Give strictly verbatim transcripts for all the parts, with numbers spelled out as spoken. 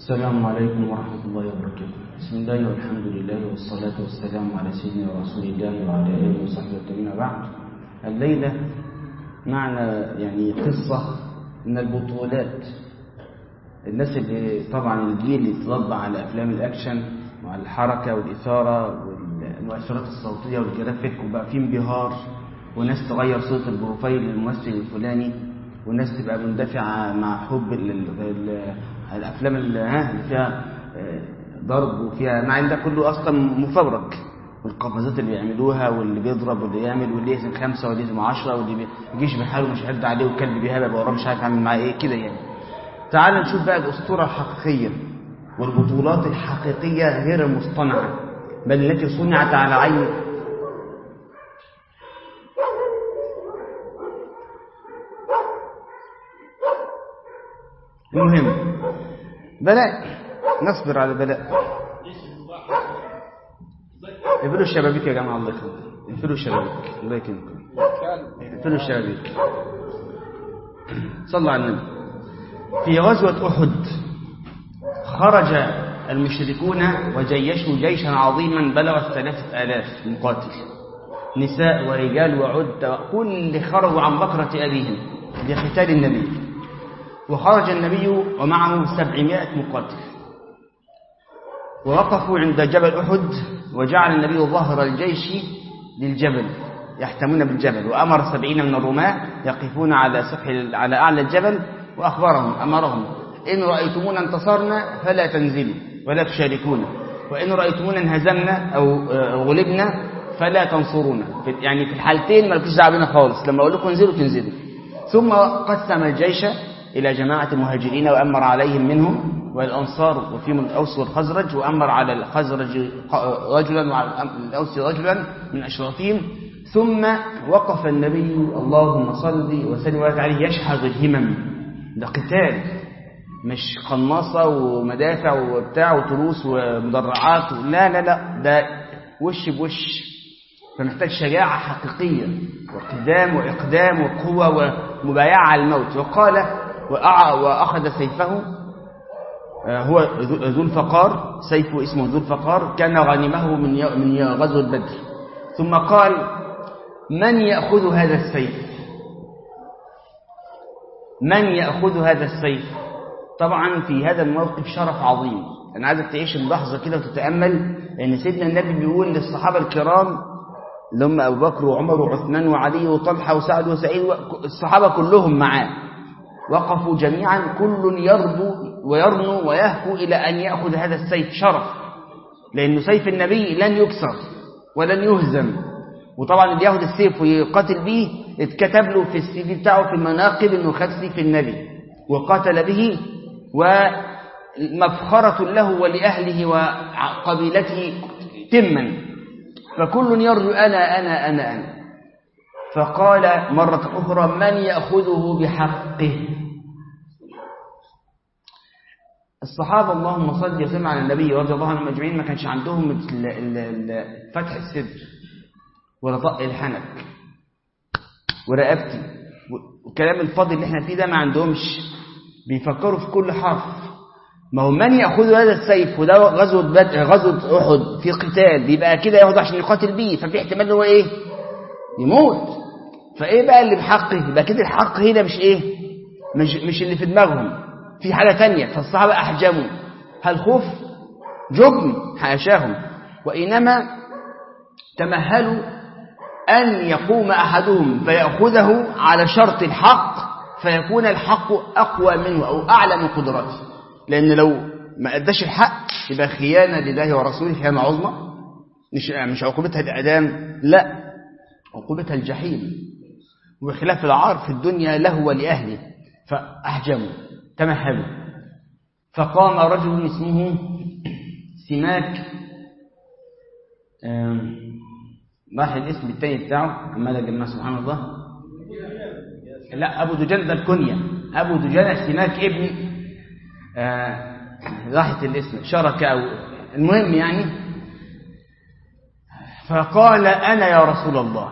السلام عليكم ورحمة الله وبركاته. بسم الله والحمد لله والصلاة والسلام على سيدنا رسول الله وعلى آله وصحبه وسلم. بعد الليلة معنا يعني قصة من البطولات. الناس اللي طبعا الجيل اللي اتربى على أفلام الأكشن وعلى الحركة والإثارة والمؤثرات الصوتية والجرافيك، وبقى فيه انبهار، وناس تغير صوت البروفايل للممثل الفلاني، والناس تبقى مندفعة مع حب ال ال الأفلام اللي فيها ضرب وفيها مع ده كله أصلا مفبرك، والقفزات اللي بيعملوها واللي بيضرب واللي يعمل واللي يهزم خمسة واللي يهزم عشرة واللي بيجيش بحاله مش هيرد عليه والكلب بيهابه بقى وراه مش عارف يعمل معاه ايه كده. يعني تعال نشوف بقى الأسطورة الحقيقية والبطولات الحقيقية غير المصطنعة بل التي صنعت على عين. المهم بلاء، نصبر على بلاء. اقفلوا الشبابيك يا جماعة، الله يكرمكم، اقفلوا الشبابيك، الله يكرمكم، اقفلوا الشبابيك. صلوا على النبي. في غزوة أحد خرج المشركون وجيشوا جيشا عظيما بلغ ثلاثة آلاف مقاتل، نساء ورجال وعد، كل خرجوا عن بكرة أبيهم لقتال النبي. وخرج النبي ومعه سبعمائة مقاتل، ووقفوا عند جبل أحد، وجعل النبي ظهر الجيش للجبل يحتمون بالجبل، وأمر سبعين من الرماة يقفون على سفح على أعلى الجبل، وأخبرهم أمرهم: إن رأيتمونا انتصرنا فلا تنزلوا ولا تشاركونا، وإن رأيتمونا انهزمنا أو غلبنا فلا تنصرونا. يعني في الحالتين ما لكوش دعوة بينا خالص، لما أقول لكم انزلوا تنزلوا. ثم قسم الجيش إلى جماعة مهاجرين وأمر عليهم منهم والأنصار، وفيهم الأوس والخزرج، وأمر على الخزرج رجلا وعلى الأوس رجلا من أشرافهم. ثم وقف النبي اللهم صل وسلم وبارك عليه يشحذ الهمم. ده قتال، مش قناصة ومدافع وبتاع وتروس ومدرعات، لا لا لا، ده وش بوش، فمحتاج شجاعة حقيقية وقدام وإقدام وقوة ومبايعة على الموت. وقال وأخذ سيفه، هو ذو الفقار، سيفه اسمه ذو الفقار، كان غنمه من من غزوة بدر. ثم قال: من يأخذ هذا السيف؟ من يأخذ هذا السيف؟ طبعا في هذا الموقف شرف عظيم. أنا عايزك تعيش اللحظة كده وتتأمل، لأن سيدنا النبي بيقول للصحابة الكرام اللي هم أبو بكر وعمر وعثمان وعلي وطلحة وسعد وسعيد، الصحابة كلهم معاه وقفوا جميعا، كل يربو ويرنو ويهفو إلى أن يأخذ هذا السيف. شرف، لأنه سيف النبي لن يكسر ولن يهزم. وطبعا اللي ياخذ السيف ويقاتل به اتكتب له في السيف بتاعه في المناقب انه خد سيف النبي وقاتل به، ومفخرة له ولأهله وقبيلته تما. فكل يرجو أنا أنا أنا أنا. فقال مرة أخرى: من يأخذه بحقه؟ الصحابة اللهم صل وسلم على النبي رضي الله عنهم أجمعين ما كانش عندهم فتح الصدر ولا طق الحنك ورقبتي والكلام الفاضي اللي احنا فيه ده، ما عندهمش، بيفكروا في كل حرف. ما هو من يأخذ هذا السيف، وده غزوة بدر غزوة أحد في قتال، بيبقى كده ياخده عشان يقاتل بيه، ففي احتمال هو ايه؟ يموت. فايه بقى اللي بحقه؟ يبقى كده الحق هنا مش ايه؟ مش مش اللي في دماغهم، في حاجة تانية. فالصحابة أحجموا، هل خوف؟ جبن حاشاهم، وإنما تمهلوا أن يقوم أحدهم فيأخذه على شرط الحق، فيكون الحق أقوى منه أو أعلى من قدراته. لأن لو ما أداش الحق يبقى خيانة لله ورسوله، خيانة عظمى، مش مش عقوبتها الإعدام، لا، عقوبتها الجحيم، وخلاف العار في الدنيا له ولأهله. فأحجموا، تمهلوا. فقام رجل اسمه سماك، راح الاسم التاني بتاعه عمال اجمع سبحان الله، لا أبو دجان ده الكنية، أبو دجان سماك ابن آه راحت الاسم شرك أو المهم يعني. فقال: أنا يا رسول الله.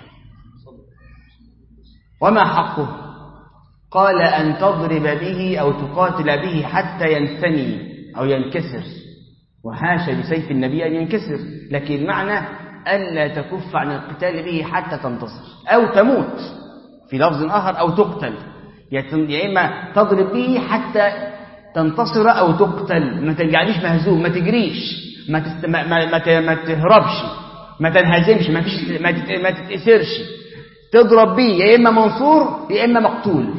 وما حقه؟ قال: أن تضرب به أو تقاتل به حتى ينثني أو ينكسر، وحاشا لسيف النبي أن ينكسر، لكن المعنى ألا تكف عن القتال به حتى تنتصر أو تموت، في لفظ آخر أو تقتل، يا إما تضرب به حتى تنتصر أو تقتل، ما ترجعليش مهزوم، ما تجريش، ما, تست... ما... ما... ما... ما تهربش، ما تنهزمش، ما, فيش... ما, تت... ما تتأسرش، تضرب به يا إما منصور يا إما مقتول.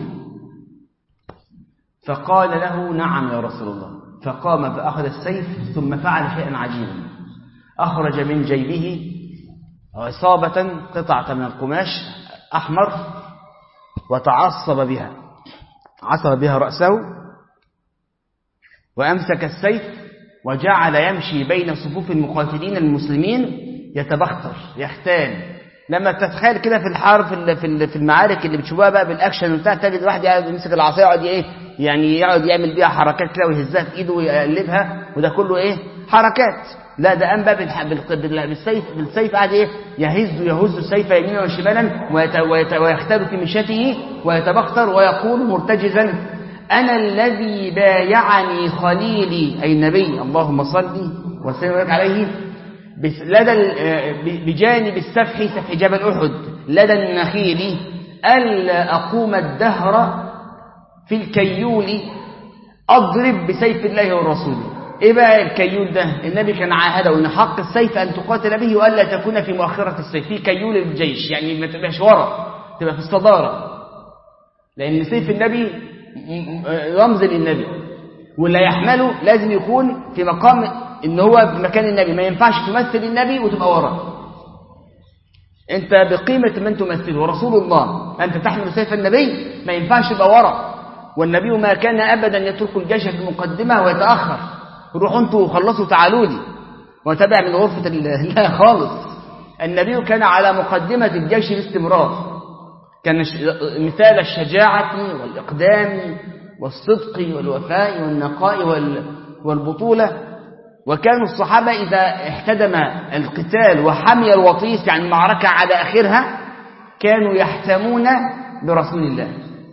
فقال له نعم يا رسول الله، فقام فأخذ السيف ثم فعل شيئا عجيبا، أخرج من جيبه عصابة قطعة من القماش أحمر وتعصب بها، عصب بها رأسه وأمسك السيف وجعل يمشي بين صفوف المقاتلين المسلمين يتبختر يختال. لما تتخيل كده في الحرب في المعارك اللي بتشوفها بقى بالأكشن وبتاع، تجد واحد يقعد يمسك العصاية يقعد ايه يعني يقعد يعمل بيها حركات كده ويهزها في ايده ويقلبها، وده كله ايه حركات. لا ده قام بقى بالسيف بالسيف قاعد ايه يهز يهز السيف يمينا وشمالا ويختار في مشيته ويتبختر ويقول مرتجزا أنا الذي بايعني خليلي أي النبي اللهم صل وسلم عليه لدى بجانب السفح سفح جبل أحد لدى النخيل ألا أقوم الدهر في الكيول أضرب بسيف الله ورسوله. إيه بقى الكيول ده؟ النبي كان عاهده إن حق السيف أن تقاتل به وألا تكون في مؤخرة السيف، في كيول الجيش، يعني ما تبقاش ورا، تبقى في الصدارة، لأن سيف النبي رمز للنبي، واللي يحمله لازم يكون في مقام إن هو في مكان النبي، ما ينفعش تمثل النبي وتبقى ورا. أنت بقيمة من تمثله ورسول الله، أنت تحمل سيف النبي ما ينفعش تبقى ورا، والنبي ما كان أبدا يترك الجيش في المقدمة ويتأخر، روحوا أنتوا وخلصوا تعالوا لي وتابع من غرفة لا خالص. النبي كان على مقدمة الجيش باستمرار، كان مثال الشجاعة والإقدام والصدق والوفاء والنقاء والبطولة. وكانوا الصحابة إذا احتدم القتال وحمي الوطيس يعني المعركة على آخرها كانوا يحتمون برسول الله،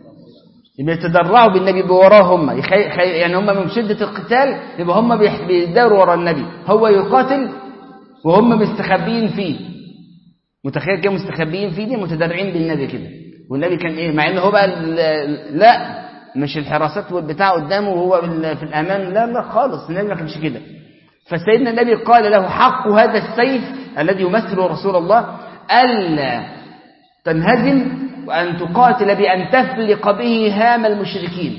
يتدرعوا بالنبي بوراهم، يعني هم من شدة القتال يبقى هم بيداروا وراء النبي، هو يقاتل وهم مستخبين فيه. متخيل كده مستخبين فيه دي متدرعين بالنبي كده، والنبي كان ايه مع انه هو بقى لا مش الحراسات والبتاع قدامه وهو في الامان، لا لا خالص، النبي ما كانش كده. فسيدنا النبي قال له حق هذا السيف الذي يمثل رسول الله ألا تنهزم وأن تقاتل بأن تفلق به هام المشركين.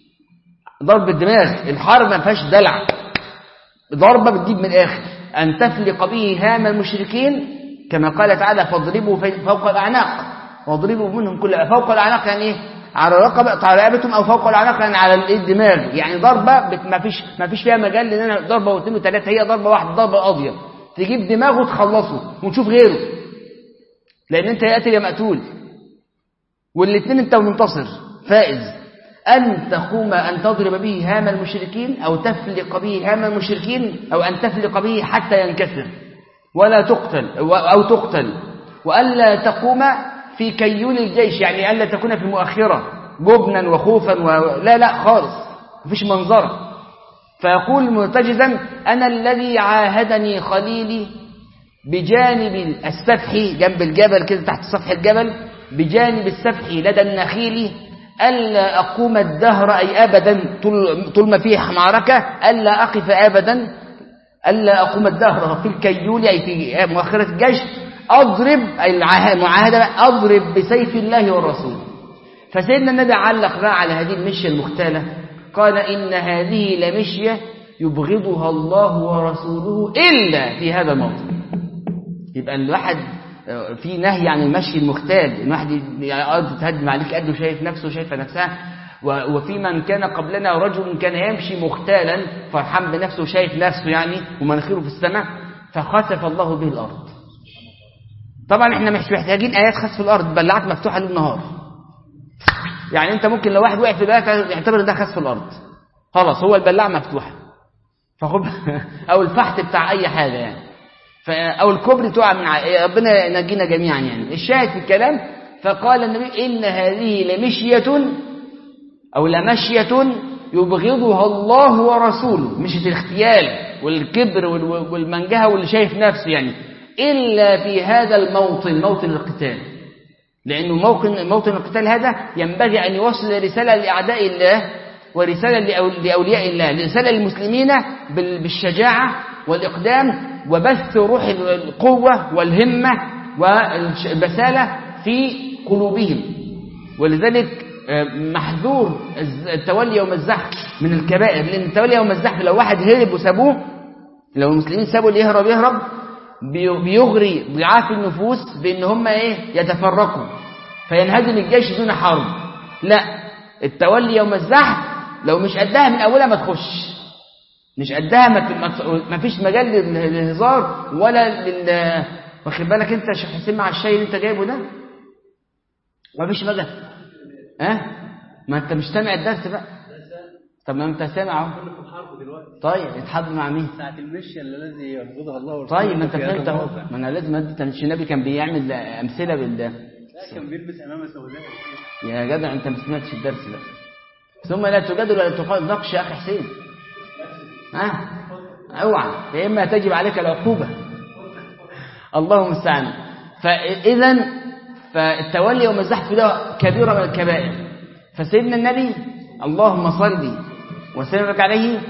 ضرب الدماغ، الحرب ما فيهاش دلع، ضربة بتجيب من الآخر، أن تفلق به هام المشركين كما قال تعالى فاضربوا فوق الأعناق واضربوا منهم كل فوق الأعناق، يعني إيه على رقبة على رقبتهم أو فوق الأعناق يعني على الدماغ، يعني ضربة ما فيش ما فيش فيها مجال لأن ضربة واثنين وثلاثة، هي ضربة واحدة ضربة قاضية تجيب دماغه تخلصه ونشوف غيره، لأن أنت يا قاتل يا مقتول، والاثنين أنت منتصر فائز. أن تقوم أن تضرب به هام المشركين أو تفلق به هام المشركين أو أن تفلق به حتى ينكسر ولا تقتل أو تقتل، وألا تقوم في كيول الجيش يعني ألا تكون في مؤخرة جبنا وخوفا و... لا لا خالص مفيش منظرة. فيقول مرتجزا أنا الذي عاهدني خليلي بجانب السفح جنب الجبل كده تحت سفح الجبل بجانب السفح لدى النخيل ألا أقوم الدهر أي أبدا طول ما فيه معركة ألا أقف أبدا ألا أقوم الدهر في الكيول أي في مؤخرة الجيش أضرب أي المعاهدة أضرب بسيف الله والرسول. فسيدنا النبي علق بقى على هذه المشية المختالة قال إن هذه لمشية يبغضها الله ورسوله إلا في هذا الموطن. يبقى الواحد في نهي عن المشي المختال، الواحد يعني تهدم عليك قده شايف نفسه شايفة نفسها، وفي من كان قبلنا رجل كان يمشي مختالا فرحان بنفسه شايف نفسه يعني ومناخيره في السماء فخسف الله به الأرض. طبعا احنا مش محتاجين آيات خسف الأرض، بلعت مفتوحة ليل نهار، يعني انت ممكن لو واحد وقع في بالك يعتبر ده خسف الأرض خلاص، هو البلاعة مفتوحة فخب أو الفحت بتاع أي حاجة يعني أو الكوبري تقع من ع... ربنا ينجينا جميعا يعني. الشاهد في الكلام فقال النبي إن هذه لمشية أو لمشية يبغضها الله ورسوله، مش الاختيال والكبر والمنجهة واللي شايف نفسه يعني، إلا في هذا الموطن، موطن القتال. لأنه موطن موطن القتال هذا ينبغي أن يوصل رسالة لأعداء الله ورسالة لأولياء الله، رسالة للمسلمين بالشجاعة والإقدام وبث روح القوة والهمة والبسالة في قلوبهم. ولذلك محذور التولي يوم الزحف من الكبائر، لأن التولي يوم الزحف لو واحد هرب وسابوه، لو المسلمين سابوا اللي يهرب يهرب بيغري ضعاف النفوس بأن هم إيه يتفرقوا فينهزم الجيش دون حرب. لا، التولي يوم الزحف لو مش قدها من أولها ما تخش، مش قدها ما فيش مجال للهزار ولا لل واخد بالك انت يا شيخ حسين مع الشاي اللي انت جايبه ده ما فيش مجال. ها أه؟ ما انت مش سامع الدرس بقى. طب ما انت سامع اهو. كنا في الحرب دلوقتي. طيب اتحرب مع مين؟ ساعة المشي الذي يرفضها الله ورسوله. طيب ما انت فهمت اهو. ما انا لازم انت مش النبي كان بيعمل امثله بال لا كان بيلبس امامه سوداء. يا جدع انت ما سمعتش الدرس ده. ثم لا تجادل ولا تناقش يا اخي حسين. ها اوعى، يا اما تجب عليك العقوبه. الله المستعان. فاذا فالتولي يوم الزحف ده كبيره من الكبائر. فسيدنا النبي اللهم صل وسلم عليه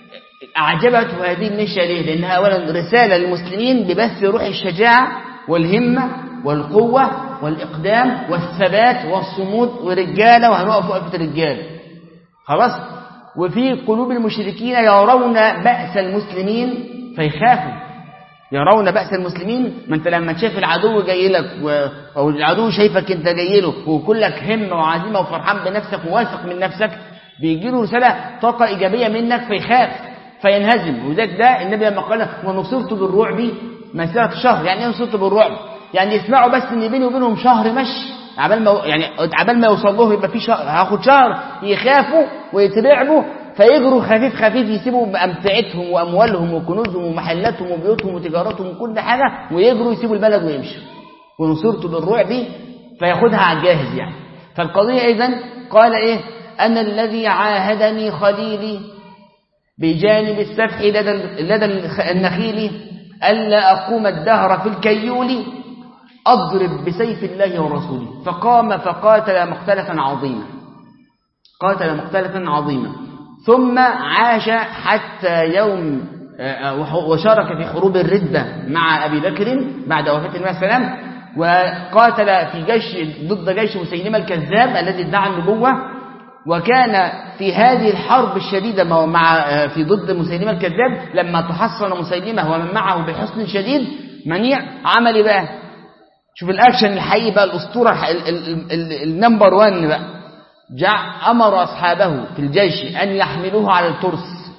اعجبته هذه المشيه ليه؟ لانها اولا رساله للمسلمين ببث روح الشجاعه والهمه والقوه والاقدام والثبات والصمود ورجاله وهنقف وقفه الرجال خلاص. وفي قلوب المشركين يرون بأس المسلمين فيخافوا، يرون بأس المسلمين. ما انت لما تشاف العدو جاي لك و... او العدو شايفك انت جاي له وكلك همه وعزيمه وفرحان بنفسك وواثق من نفسك، بيجي له رساله طاقه ايجابيه منك فيخاف فينهزم. وذلك ده النبي لما قال ونصرت بالرعب مسيره شهر. يعني ايه نصرت بالرعب؟ يعني يسمعوا بس ان بيني وبينهم شهر مشي، عبال ما يعني عبال ما يوصل له يبقى في شهر، هاخد شهر يخافوا ويترعبوا فيجروا خفيف خفيف، يسيبوا امتعتهم واموالهم وكنوزهم ومحلاتهم وبيوتهم وتجاراتهم وكل حاجه ويجروا يسيبوا البلد ويمشوا. ونصرت بالرعب فياخدها على الجاهز يعني. فالقضيه اذا قال ايه؟ انا الذي عاهدني خليلي بجانب السفح لدى لدى النخيل الا اقوم الدهر في الكيول أضرب بسيف الله ورسوله. فقام فقاتل مقتلة عظيمة، قاتل مقتلة عظيمة ثم عاش حتى يوم وشارك في حروب الردة مع أبي بكر بعد وفاة النبي صلى الله عليه وسلم، وقاتل في جيش ضد جيش مسيلمة الكذاب الذي ادعى النبوة. وكان في هذه الحرب الشديدة مع في ضد مسيلمة الكذاب لما تحصن مسيلمة ومن معه بحصن شديد منيع عمل بقى، شوف الاكشن الحقيقي بقى، الاسطوره النمبر واحد بقى، جاء امر اصحابه في الجيش ان يحملوه على الترس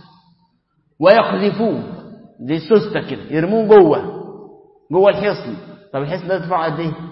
ويقذفوه زي السوسته كده، يرموه جوه جوه الحصن. طب الحصن ده يدفع قد ايه؟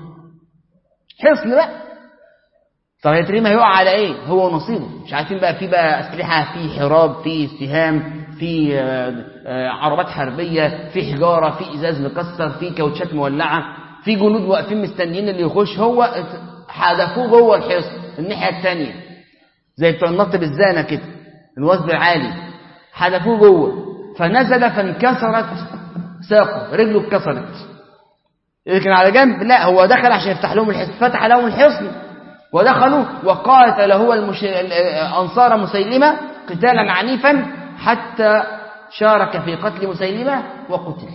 حصن بقى. طب يترمى هيقع على ايه؟ هو نصيبه. مش عارفين بقى، في بقى اسلحه، في حراب، في سهام، في عربات حربيه، في حجاره، في ازاز مكسر، في كاوتشات مولعه، في جنود واقفين مستنيين اللي يخش. هو حدفوه جوه الحصن الناحيه الثانيه زي بتوع النط بالزانه كده، الوثب العالي، حدفوه جوه فنزل فانكسرت ساقه، رجله اتكسرت. لكن على جنب لا، هو دخل عشان يفتح لهم الحصن، فتح لهم الحصن ودخلوا وقاتل هو المش... أنصار مسيلمة قتالا عنيفا حتى شارك في قتل مسيلمة وقتل.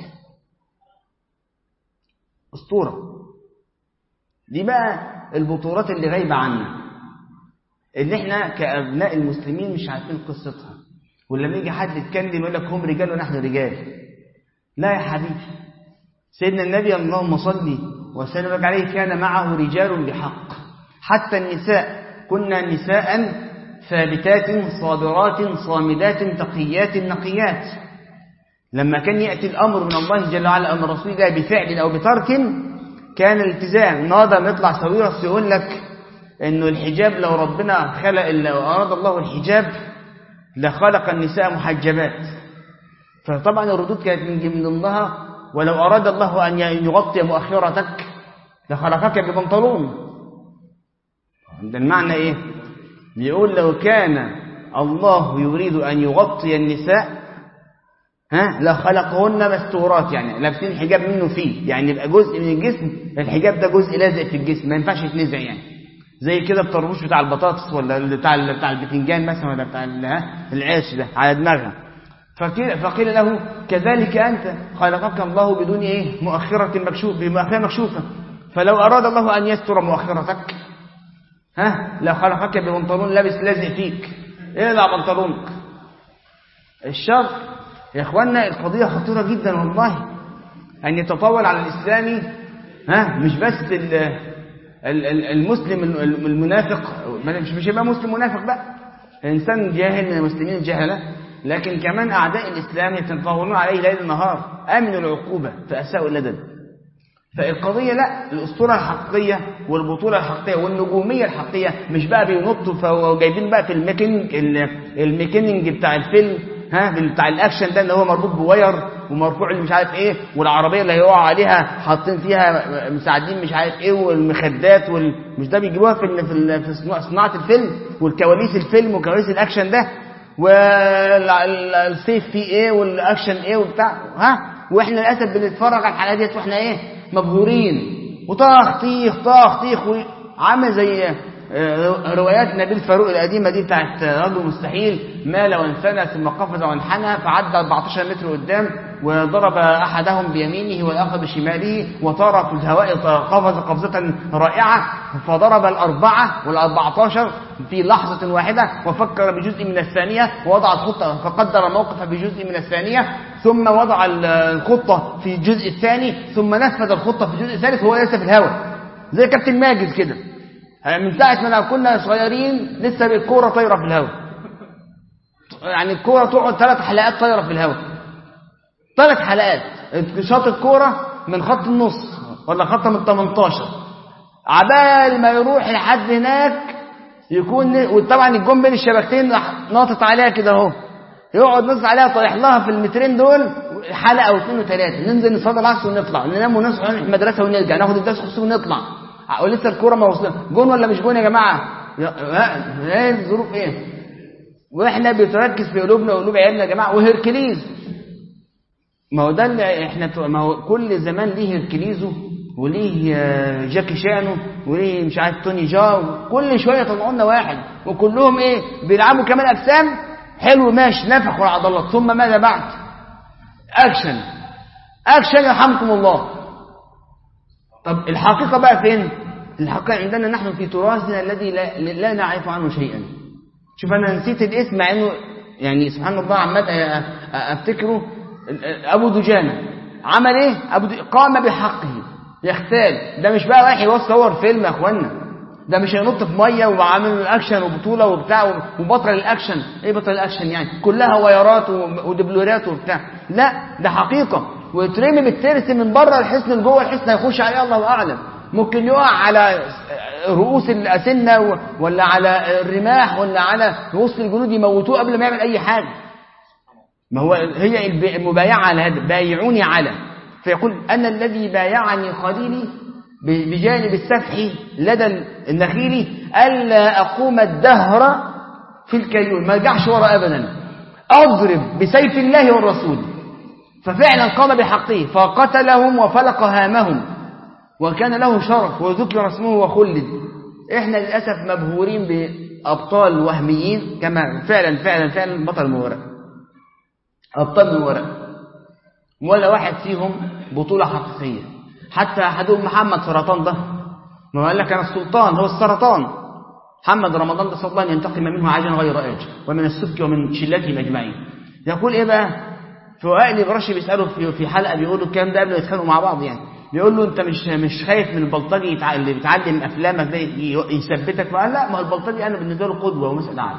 أسطورة. دي بقى البطولات اللي غايبة عنا، اللي احنا كأبناء المسلمين مش عارفين قصتها. ولما يجي حد يتكلم يقول لك هم رجال ونحن رجال. لا يا حبيبي، سيدنا النبي اللهم صل وسلم عليه كان معه رجال بحق. حتى النساء كنا نساء ثابتات صابرات صامدات تقيات نقيات. لما كان يأتي الأمر من الله جل وعلا أمر رسول الله بفعل أو بترك كان الالتزام. النهارده لما يطلع سويرس يقول لك إنه الحجاب لو ربنا خلق، لو أراد الله الحجاب لخلق النساء محجبات. فطبعا الردود كانت من ضمنها ولو أراد الله أن يغطي مؤخرتك لخلقك ببنطلون. ده المعنى إيه؟ بيقول لو كان الله يريد أن يغطي النساء ها لخلقهن مستورات، يعني لابسين حجاب منه فيه، يعني يبقى جزء من الجسم، الحجاب ده جزء لازق في الجسم ما ينفعش يتنزع، يعني زي كده الطربوش بتاع البطاطس ولا بتاع بتاع البتنجان مثلا ولا بتاع العيش ده على دماغها. فقيل له كذلك أنت خلقك الله بدون إيه مؤخرة مكشوف بمؤخرة مكشوفة، فلو أراد الله أن يستر مؤخرتك ها لو خلقك ببنطلون لابس لازق فيك اقلع بنطلونك. الشر يا اخوانا القضية خطيرة جدا والله، أن يتطاول على الإسلامي ها مش بس المسلم المنافق، مش مش يبقى مسلم منافق بقى إنسان جاهل من المسلمين الجهلة، لكن كمان أعداء الإسلام يتطاولون عليه ليل نهار، آمنوا العقوبة فأساءوا الأدب. فالقضية لا، الأسطورة الحقيقية والبطولة الحقيقية والنجومية الحقيقية مش بقى بينطوا وجايبين بقى في الميكنينج الميكنينج بتاع الفيلم ها بتاع الأكشن ده اللي هو مربوط بواير ومرفوع اللي مش عارف ايه، والعربية اللي هيقع عليها حاطين فيها مساعدين مش عارف ايه، والمخدات وال... مش ده بيجيبوها في في, في صناعة الفيلم والكواليس الفيلم وكواليس الأكشن ده، والسيف فيه ايه والاكشن ايه وبتاع ها، واحنا للاسف بنتفرج على الحلقات ديت واحنا ايه مبهورين وطاخ طيخ طاخ طيخ، عامل زي روايات نبيل فاروق القديمه دي بتاعت رجل مستحيل، مال وانثنى ثم قفز وانحنى فعدى أربعتاشر متر قدام وضرب احدهم بيمينه والاخر بشماله وطار في الهواء قفز قفزه رائعه فضرب الاربعه والاربعتاشر في لحظه واحده وفكر بجزء من الثانيه ووضع الخطه فقدر الموقف بجزء من الثانيه ثم وضع الخطه في الجزء الثاني ثم نفذ الخطه في الجزء الثالث وهو لسه في الهواء زي كابتن ماجد كده، من ساعة ما كنا صغيرين لسه الكورة طايرة في الهواء، يعني الكورة تقعد ثلاث حلقات طايرة في الهواء، ثلاث حلقات شاط الكورة من خط النص ولا خط من تمنتاشر عبال ما يروح لحد هناك يكون، وطبعا الجون بين الشبكتين ناطط عليها كده اهو، يقعد نص عليها طايح لها في المترين دول حلقة او اثنين وثلاثة، ننزل نصلي العصر ونطلع ننام ونصحى نروح المدرسة ونرجع ناخد الدرس خصوصي ونطلع، ولسه الكوره ما وصلت جون ولا مش جون يا جماعه؟ ايه الظروف ايه؟ واحنا بتركز في قلوبنا وقلوب عيالنا يا جماعه. وهيركليز ما هو ده اللي احنا، ما هو كل زمان ليه هيركليزه وليه جاكي شانو وليه مش عارف توني جاو، كل شويه طلعوا لنا واحد وكلهم ايه بيلعبوا كمان اجسام حلو ماشي نفخوا العضلات، ثم ماذا بعد؟ اكشن اكشن يرحمكم الله. طب الحقيقة بقى فين؟ الحقيقة عندنا نحن في تراثنا الذي لا, لا نعرف عنه شيئا. شوف أنا نسيت الاسم مع أنه يعني سبحان الله عمال أفتكره. أبو دجانة عمل إيه؟ أبو دجانة قام بحقه يختال، ده مش بقى رايح يصور فيلم يا أخوانا، ده مش هينط في مية وعامل أكشن وبطولة وبتاع وبطل الأكشن. إيه بطل الأكشن يعني؟ كلها ويرات ودبلورات وبتاع، لا ده حقيقة، ويترمي بالترس من بره الحصن لجوه الحصن هيخش عليه الله اعلم، ممكن يقع على رؤوس الاسنه ولا على الرماح ولا على رؤوس الجنود يموتوه قبل ما يعمل اي حاجه. ما هو هي المبايعه على هذا، بايعوني على، فيقول انا الذي بايعني خليلي بجانب السفح لدى النخيل الا اقوم الدهر في الكيول، ما ارجعش ورا ابدا، اضرب بسيف الله والرسول. ففعلا قام بحقه فقتلهم وفلق هامهم وكان له شرف وذكر اسمه وخلد. احنا للأسف مبهورين بأبطال وهميين كما فعلا فعلا فعلا بطل من ورق، أبطال من ورق، ولا واحد فيهم بطولة حقيقية. حتى أحدهم محمد سرطان ده، ما قال لك أنا السلطان هو السرطان، محمد رمضان ده سلطان ينتقم منه عاجلا غير آجل ومن السبك ومن شلتهم أجمعين. يقول إيه بقى؟ فوائل البراشي بيسأله في في حلقة بيقولوا الكلام ده قبل ما يتخانقوا مع بعض، يعني بيقول له انت مش مش خايف من البلطجي اللي بيتعلم افلامك ده يثبتك؟ فقال لا، ما البلطجي انا بالنسبه له قدوه ومثل اعلى.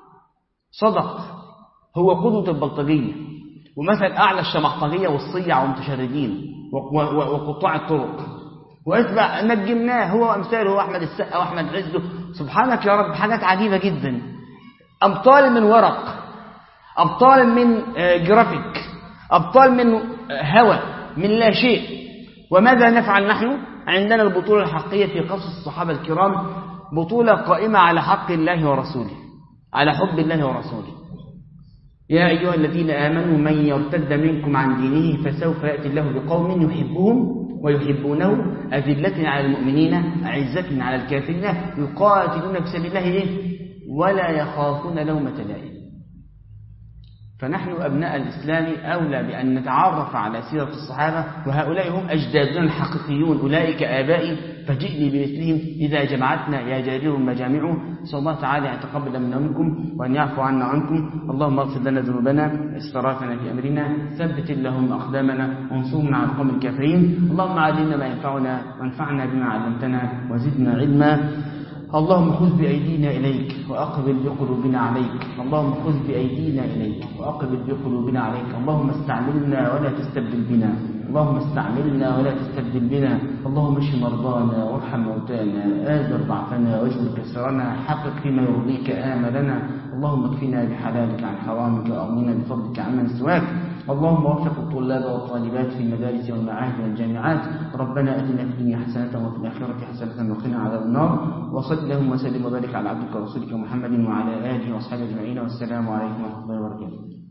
صدق، هو قدوه البلطجيه ومثل اعلى الشمحطجيه والصيع والمتشردين وقطاع الطرق، واتبع نجمناه هو وامثاله واحمد السقا واحمد عزه. سبحانك يا رب، حاجات عجيبه جدا، ابطال من ورق، ابطال من جرافيك، ابطال من هوى من لا شيء. وماذا نفعل نحن؟ عندنا البطولة الحقيقية في قصص الصحابة الكرام، بطولة قائمة على حق الله ورسوله، على حب الله ورسوله. يا أيها الذين آمنوا من يرتد منكم عن دينه فسوف يأتي الله بقوم يحبهم ويحبونه أذلة على المؤمنين أعزة على الكافرين يقاتلون في سبيل الله إيه؟ ولا يخافون لومة لائم. فنحن أبناء الإسلام أولى بأن نتعرف على سيرة الصحابة، وهؤلاء هم أجدادنا الحقيقيون، أولئك آبائي فجئني بمثلهم إذا جمعتنا يا جرير مجامعه. نسأل الله تعالى أن يتقبل منا ومنكم وأن يعفو عنا عنكم. اللهم اغفر لنا ذنوبنا إسرافنا في أمرنا، ثبت اللهم أقدامنا وانصرنا على القوم الكافرين. اللهم علمنا ما ينفعنا وانفعنا بما علمتنا وزدنا علما. اللهم خذ بأيدينا إليك وأقبل بقلوبنا عليك. اللهم خذ بأيدينا إليك وأقبل بقلوبنا عليك. اللهم استعملنا ولا تستبدل بنا. اللهم استعملنا ولا تستبدل بنا. اللهم اشف مرضانا وارحم موتانا، آزر ضعفنا واجبر كسرنا، حقق فيما يرضيك آملنا. اللهم اكفنا بحلالك عن حرامك وأغننا بفضلك عمن سواك. اللهم وفق الطلاب والطالبات في المدارس والمعاهد والجامعات. ربنا أتنا في الدنيا حسنة وفي الآخرة حسنة وقنا عذاب النار. وصل اللهم وسلم وبارك على عبدك ورسولك محمد وعلى آله وأصحابه أجمعين، والسلام عليكم ورحمة الله وبركاته.